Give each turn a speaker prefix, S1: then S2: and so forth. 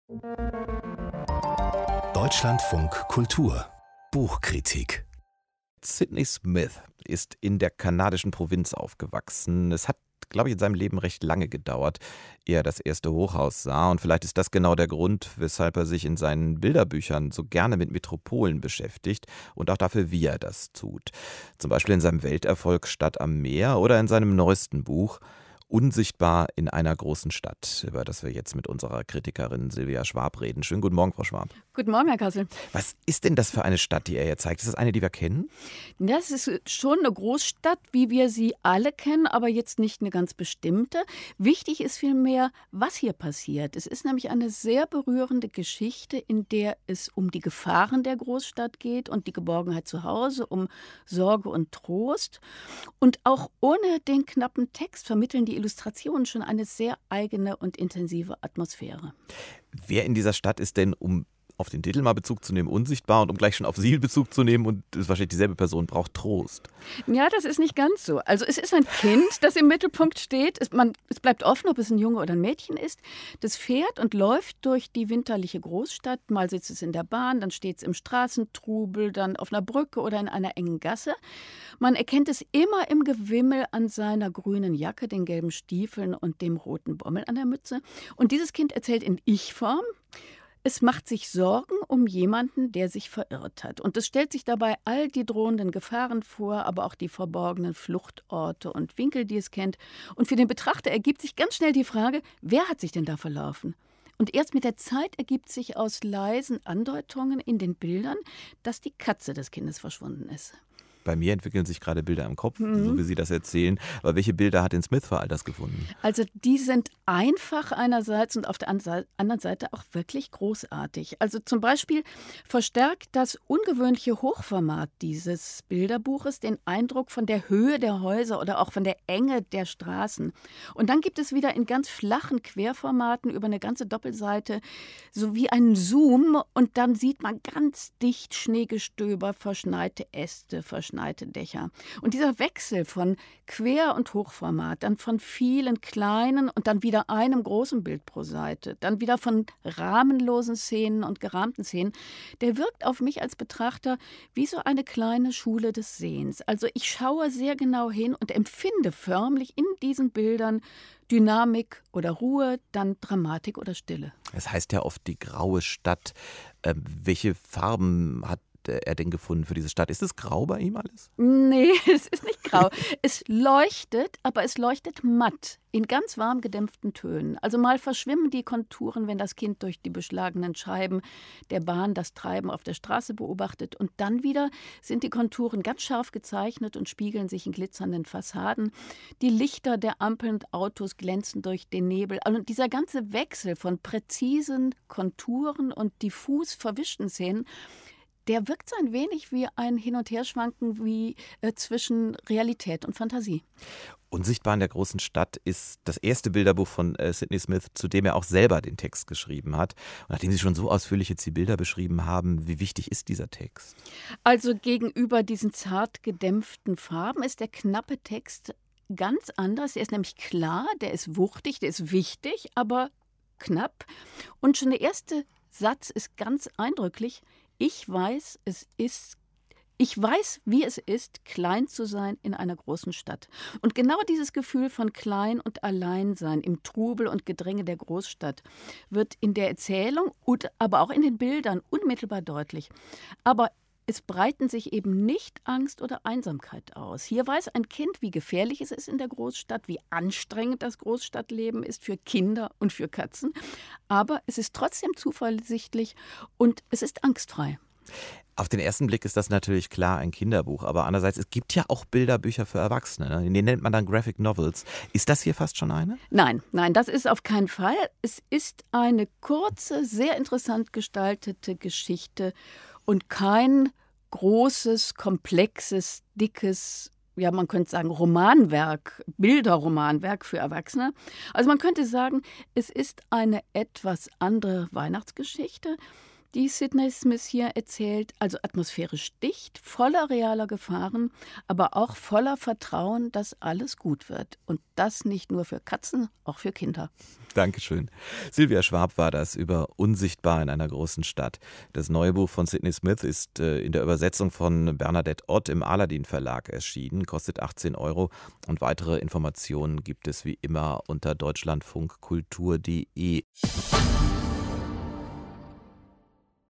S1: Deutschlandfunk Kultur Buchkritik.
S2: Sidney Smith ist in der kanadischen Provinz aufgewachsen. Es hat, glaube ich, in seinem Leben recht lange gedauert, ehe er das erste Hochhaus sah. Und vielleicht ist das genau der Grund, weshalb er sich in seinen Bilderbüchern so gerne mit Metropolen beschäftigt und auch dafür, wie er das tut. Zum Beispiel in seinem Welterfolg Stadt am Meer oder in seinem neuesten Buch Unsichtbar in einer großen Stadt, über das wir jetzt mit unserer Kritikerin Silvia Schwab reden. Schönen guten Morgen, Frau Schwab.
S3: Guten Morgen, Herr Kassel.
S2: Was ist denn das für eine Stadt, die er hier zeigt? Ist das eine, die wir kennen?
S3: Das ist schon eine Großstadt, wie wir sie alle kennen, aber jetzt nicht eine ganz bestimmte. Wichtig ist vielmehr, was hier passiert. Es ist nämlich eine sehr berührende Geschichte, in der es um die Gefahren der Großstadt geht und die Geborgenheit zu Hause, um Sorge und Trost. Und auch ohne den knappen Text vermitteln die Illustrationen schon eine sehr eigene und intensive Atmosphäre.
S2: Wer in dieser Stadt ist denn, um auf den Titel mal Bezug zu nehmen, unsichtbar und um gleich schon auf Sie Bezug zu nehmen und das ist wahrscheinlich dieselbe Person, braucht Trost?
S3: Ja, das ist nicht ganz so. Also es ist ein Kind, das im Mittelpunkt steht. Es bleibt offen, ob es ein Junge oder ein Mädchen ist. Das fährt und läuft durch die winterliche Großstadt. Mal sitzt es in der Bahn, dann steht es im Straßentrubel, dann auf einer Brücke oder in einer engen Gasse. Man erkennt es immer im Gewimmel an seiner grünen Jacke, den gelben Stiefeln und dem roten Bommel an der Mütze. Und dieses Kind erzählt in Ich-Form. Es macht sich Sorgen um jemanden, der sich verirrt hat. Und es stellt sich dabei all die drohenden Gefahren vor, aber auch die verborgenen Fluchtorte und Winkel, die es kennt. Und für den Betrachter ergibt sich ganz schnell die Frage, wer hat sich denn da verlaufen? Und erst mit der Zeit ergibt sich aus leisen Andeutungen in den Bildern, dass die Katze des Kindes verschwunden ist.
S2: Bei mir entwickeln sich gerade Bilder im Kopf, so wie Sie das erzählen. Aber welche Bilder hat denn Smith für all das gefunden?
S3: Also die sind einfach einerseits und auf der anderen Seite auch wirklich großartig. Also zum Beispiel verstärkt das ungewöhnliche Hochformat dieses Bilderbuches den Eindruck von der Höhe der Häuser oder auch von der Enge der Straßen. Und dann gibt es wieder in ganz flachen Querformaten über eine ganze Doppelseite so wie einen Zoom und dann sieht man ganz dicht Schneegestöber, verschneite Äste, verschneite Dächer. Und dieser Wechsel von Quer- und Hochformat, dann von vielen kleinen und dann wieder einem großen Bild pro Seite, dann wieder von rahmenlosen Szenen und gerahmten Szenen, der wirkt auf mich als Betrachter wie so eine kleine Schule des Sehens. Also ich schaue sehr genau hin und empfinde förmlich in diesen Bildern Dynamik oder Ruhe, dann Dramatik oder Stille.
S2: Es heißt ja oft die graue Stadt. Welche Farben hat er denn gefunden für diese Stadt? Ist es grau bei ihm alles?
S3: Nee, es ist nicht grau. Es leuchtet, aber es leuchtet matt, in ganz warm gedämpften Tönen. Also mal verschwimmen die Konturen, wenn das Kind durch die beschlagenen Scheiben der Bahn das Treiben auf der Straße beobachtet. Und dann wieder sind die Konturen ganz scharf gezeichnet und spiegeln sich in glitzernden Fassaden. Die Lichter der Ampeln und Autos glänzen durch den Nebel. Und dieser ganze Wechsel von präzisen Konturen und diffus verwischten Szenen, der wirkt so ein wenig wie ein Hin- und Herschwanken zwischen Realität und Fantasie.
S2: Unsichtbar in der großen Stadt ist das erste Bilderbuch von Sidney Smith, zu dem er auch selber den Text geschrieben hat. Und nachdem Sie schon so ausführlich jetzt die Bilder beschrieben haben, wie wichtig ist dieser Text?
S3: Also gegenüber diesen zart gedämpften Farben ist der knappe Text ganz anders. Er ist nämlich klar, der ist wuchtig, der ist wichtig, aber knapp. Und schon der erste Satz ist ganz eindrücklich. Ich weiß, wie es ist, klein zu sein in einer großen Stadt. Und genau dieses Gefühl von Klein und Alleinsein im Trubel und Gedränge der Großstadt wird in der Erzählung, aber auch in den Bildern unmittelbar deutlich. Aber es breiten sich eben nicht Angst oder Einsamkeit aus. Hier weiß ein Kind, wie gefährlich es ist in der Großstadt, wie anstrengend das Großstadtleben ist für Kinder und für Katzen. Aber es ist trotzdem zuversichtlich und es ist angstfrei.
S2: Auf den ersten Blick ist das natürlich klar ein Kinderbuch, aber andererseits, es gibt ja auch Bilderbücher für Erwachsene, ne? Die nennt man dann Graphic Novels. Ist das hier fast schon eine?
S3: Nein, das ist auf keinen Fall. Es ist eine kurze, sehr interessant gestaltete Geschichte und kein großes, komplexes, dickes, ja, man könnte sagen Romanwerk, Bilderromanwerk für Erwachsene. Also man könnte sagen, es ist eine etwas andere Weihnachtsgeschichte, die Sydney Smith hier erzählt, also atmosphärisch dicht, voller realer Gefahren, aber auch voller Vertrauen, dass alles gut wird. Und das nicht nur für Katzen, auch für Kinder.
S2: Dankeschön. Sylvia Schwab war das über Unsichtbar in einer großen Stadt. Das neue Buch von Sydney Smith ist in der Übersetzung von Bernadette Ott im Aladin Verlag erschienen, kostet 18 € und weitere Informationen gibt es wie immer unter deutschlandfunkkultur.de.